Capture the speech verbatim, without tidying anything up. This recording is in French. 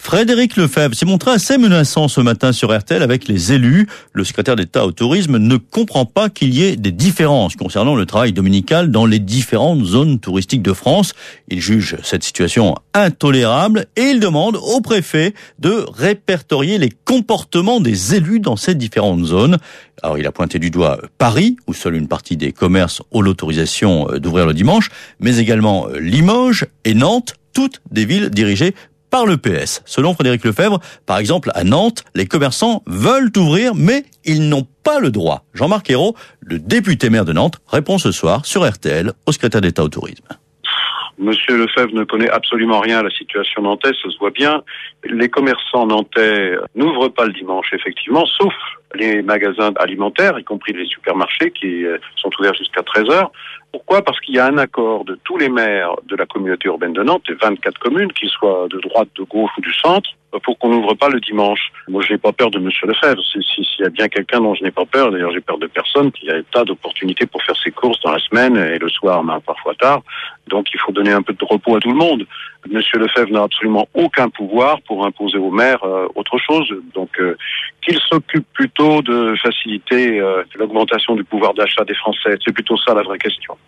Frédéric Lefebvre s'est montré assez menaçant ce matin sur R T L avec les élus. Le secrétaire d'État au tourisme ne comprend pas qu'il y ait des différences concernant le travail dominical dans les différentes zones touristiques de France. Il juge cette situation intolérable et il demande au préfet de répertorier les comportements des élus dans ces différentes zones. Alors il a pointé du doigt Paris, où seule une partie des commerces ont l'autorisation d'ouvrir le dimanche, mais également Limoges et Nantes, toutes des villes dirigées par le P S. Selon Frédéric Lefebvre, par exemple, à Nantes, les commerçants veulent ouvrir, mais ils n'ont pas le droit. Jean-Marc Ayrault, le député maire de Nantes, répond ce soir sur R T L au secrétaire d'État au tourisme. Monsieur Lefebvre ne connaît absolument rien à la situation nantaise, ça se voit bien. Les commerçants nantais n'ouvrent pas le dimanche, effectivement, sauf les magasins alimentaires, y compris les supermarchés qui sont ouverts jusqu'à treize heures. Pourquoi ? Parce qu'il y a un accord de tous les maires de la communauté urbaine de Nantes, des vingt-quatre communes, qu'ils soient de droite, de gauche ou du centre, pour qu'on n'ouvre pas le dimanche. Moi, je n'ai pas peur de Monsieur Lefebvre. S'il si, si y a bien quelqu'un dont je n'ai pas peur, d'ailleurs j'ai peur de personne, il y a des tas d'opportunités pour faire ses courses dans la semaine et le soir, ben, parfois tard. Donc il faut donner un peu de repos à tout le monde. Monsieur Lefebvre n'a absolument aucun pouvoir pour imposer aux maires euh, autre chose. Donc euh, qu'il s'occupe plutôt de faciliter euh, l'augmentation du pouvoir d'achat des Français. C'est plutôt ça la vraie question.